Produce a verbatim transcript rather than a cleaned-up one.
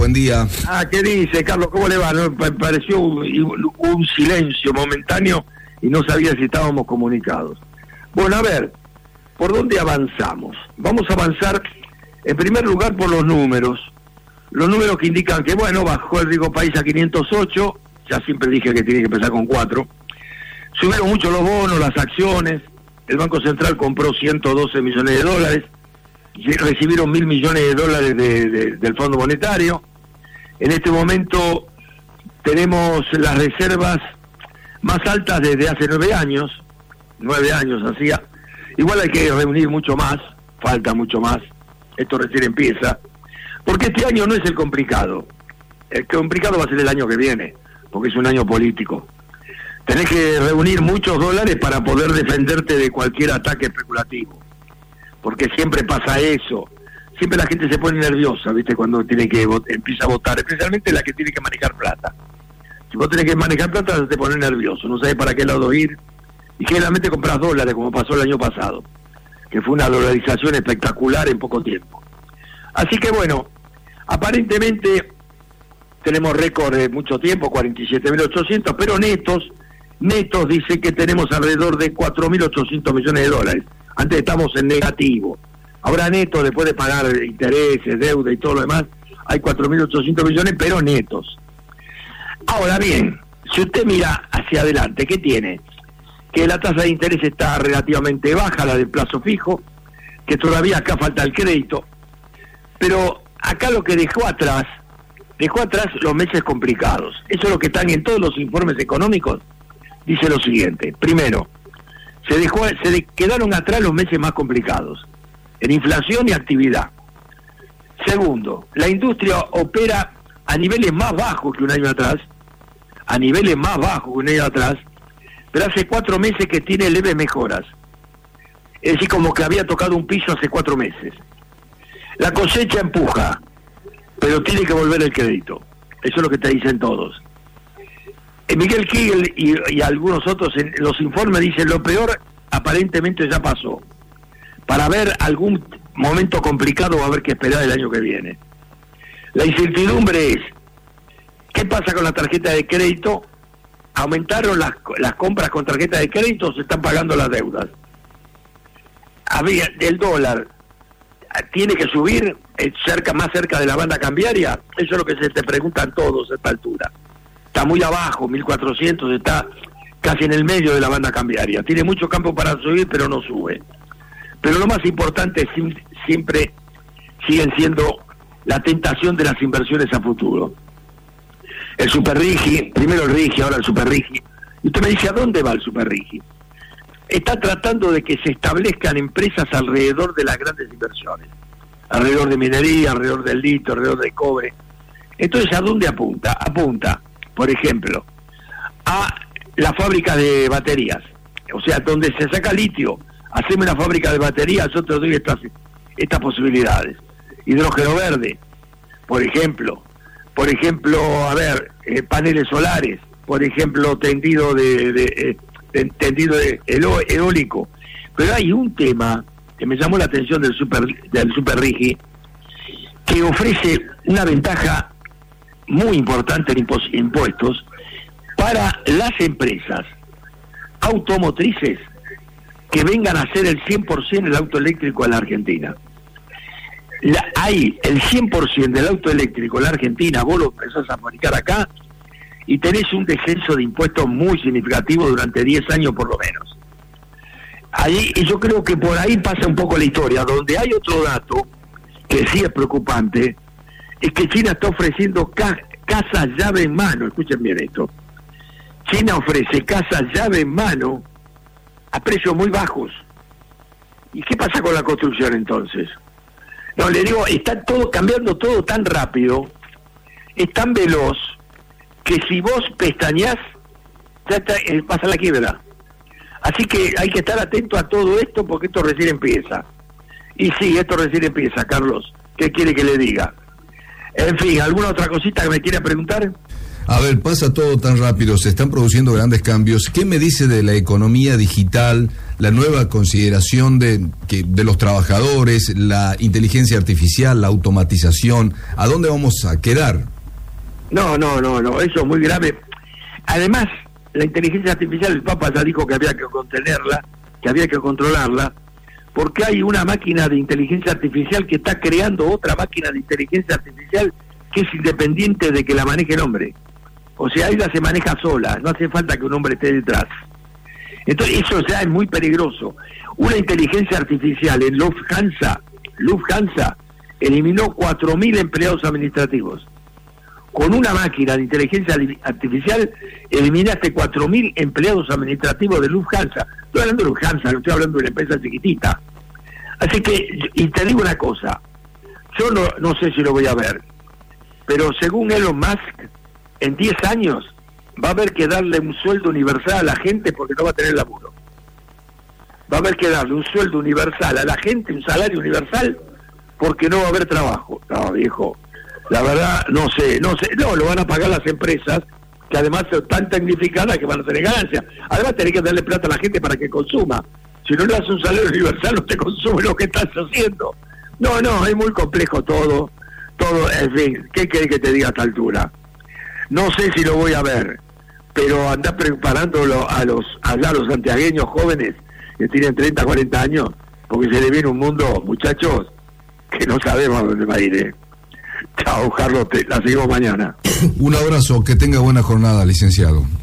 Buen día. Ah, ¿qué dice, Carlos? ¿Cómo le va? ¿No? Pa- pareció un, un silencio momentáneo y no sabía si estábamos comunicados. Bueno, a ver, ¿por dónde avanzamos? Vamos a avanzar, en primer lugar, por los números. Los números que indican que, bueno, bajó el riesgo país a quinientos ocho, ya siempre dije que tiene que empezar con cuatro. Subieron mucho los bonos, las acciones, el Banco Central compró ciento doce millones de dólares, recibieron mil millones de dólares de, de, del Fondo Monetario. En este momento tenemos las reservas más altas desde hace nueve años, nueve años hacía. Igual hay que reunir mucho más, falta mucho más, esto recién empieza, porque este año no es el complicado, el complicado va a ser el año que viene, porque es un año político. Tenés que reunir muchos dólares para poder defenderte de cualquier ataque especulativo, porque siempre pasa eso. Siempre la gente se pone nerviosa, ¿viste? Cuando tiene que empieza a votar, especialmente la que tiene que manejar plata. Si vos tenés que manejar plata, te pones nervioso, no sabes para qué lado ir, y generalmente compras dólares, como pasó el año pasado, que fue una dolarización espectacular en poco tiempo. Así que bueno, aparentemente tenemos récord de mucho tiempo, cuarenta y siete mil ochocientos, pero netos, netos dice que tenemos alrededor de cuatro mil ochocientos millones de dólares. Antes estamos en negativo. Ahora netos, después de pagar intereses, deuda y todo lo demás, hay cuatro mil ochocientos millones, pero netos. Ahora bien, si usted mira hacia adelante, ¿qué tiene? Que la tasa de interés está relativamente baja, la del plazo fijo, que todavía acá falta el crédito, pero acá lo que dejó atrás, dejó atrás los meses complicados. Eso es lo que están en todos los informes económicos, dice lo siguiente. Primero, se dejó, se de, quedaron atrás los meses más complicados, en inflación y actividad. Segundo, la industria opera a niveles más bajos que un año atrás, a niveles más bajos que un año atrás, pero hace cuatro meses que tiene leves mejoras. Es decir, como que había tocado un piso hace cuatro meses. La cosecha empuja, pero tiene que volver el crédito. Eso es lo que te dicen todos. Eh, Miguel Kigel y, y algunos otros en los informes dicen lo peor aparentemente ya pasó. Para ver algún momento complicado va a haber que esperar el año que viene. La incertidumbre es, ¿qué pasa con la tarjeta de crédito? ¿Aumentaron las, las compras con tarjeta de crédito o se están pagando las deudas? Había, el dólar tiene que subir cerca, más cerca de la banda cambiaria. Eso es lo que se te preguntan todos a esta altura. Está muy abajo, mil cuatrocientos, está casi en el medio de la banda cambiaria. Tiene mucho campo para subir, pero no sube. Pero lo más importante siempre siguen siendo la tentación de las inversiones a futuro. El Super Rigi, primero el Rigi, ahora el Super Rigi. Y usted me dice, ¿a dónde va el Super Rigi? Está tratando de que se establezcan empresas alrededor de las grandes inversiones. Alrededor de minería, alrededor del litio, alrededor del cobre. Entonces, ¿a dónde apunta? Apunta, por ejemplo, a la fábrica de baterías. O sea, donde se saca litio, hacemos una fábrica de baterías, yo te doy estas, estas posibilidades. Hidrógeno verde, por ejemplo. Por ejemplo, a ver, eh, paneles solares, por ejemplo, tendido de, de, eh, de tendido de eó, eólico. Pero hay un tema que me llamó la atención del Super, del Super Rigi, que ofrece una ventaja muy importante en impuestos para las empresas automotrices que vengan a hacer el cien por ciento el auto eléctrico en la Argentina. La, hay el cien por ciento del auto eléctrico en la Argentina, vos lo empezás a fabricar acá y tenés un descenso de impuestos muy significativo durante diez años por lo menos. Ahí, y yo creo que por ahí pasa un poco la historia. Donde hay otro dato que sí es preocupante, es que China está ofreciendo ca casas llave en mano. Escuchen bien esto. China ofrece casas llave en mano a precios muy bajos. ¿Y qué pasa con la construcción entonces? No, le digo, está todo cambiando todo tan rápido, es tan veloz, que si vos pestañás, ya está, eh, pasa la quiebra. Así que hay que estar atento a todo esto porque esto recién empieza. Y sí, esto recién empieza, Carlos. ¿Qué quiere que le diga? En fin, ¿alguna otra cosita que me quiera preguntar? A ver, pasa todo tan rápido, se están produciendo grandes cambios. ¿Qué me dice de la economía digital, la nueva consideración de, que, de los trabajadores, la inteligencia artificial, la automatización? ¿A dónde vamos a quedar? No, no, no, no, eso es muy grave. Además, la inteligencia artificial, el Papa ya dijo que había que contenerla, que había que controlarla, porque hay una máquina de inteligencia artificial que está creando otra máquina de inteligencia artificial que es independiente de que la maneje el hombre. O sea, ella se maneja sola, no hace falta que un hombre esté detrás. Entonces, eso ya es muy peligroso. Una inteligencia artificial en Lufthansa, Lufthansa eliminó cuatro mil empleados administrativos. Con una máquina de inteligencia artificial eliminaste cuatro mil empleados administrativos de Lufthansa. Estoy hablando de Lufthansa, no estoy hablando de una empresa chiquitita. Así que, y te digo una cosa, yo no, no sé si lo voy a ver, pero según Elon Musk, en diez años va a haber que darle un sueldo universal a la gente porque no va a tener laburo. Va a haber que darle un sueldo universal a la gente, un salario universal, porque no va a haber trabajo. No, viejo, la verdad, no sé, no sé, no, lo van a pagar las empresas, que además son tan tecnificadas que van a tener ganancias. Además tenés que darle plata a la gente para que consuma. Si no le das un salario universal, no te consume lo que estás haciendo. No, no, es muy complejo todo, todo, en fin, ¿qué querés que te diga a esta altura? No sé si lo voy a ver, pero anda preparándolo a los, allá a los santiagueños jóvenes que tienen treinta, cuarenta años, porque se le viene un mundo, muchachos, que no sabemos a dónde va a ir, ¿eh? Chao, Carlos, te, la seguimos mañana. Un abrazo, que tenga buena jornada, licenciado.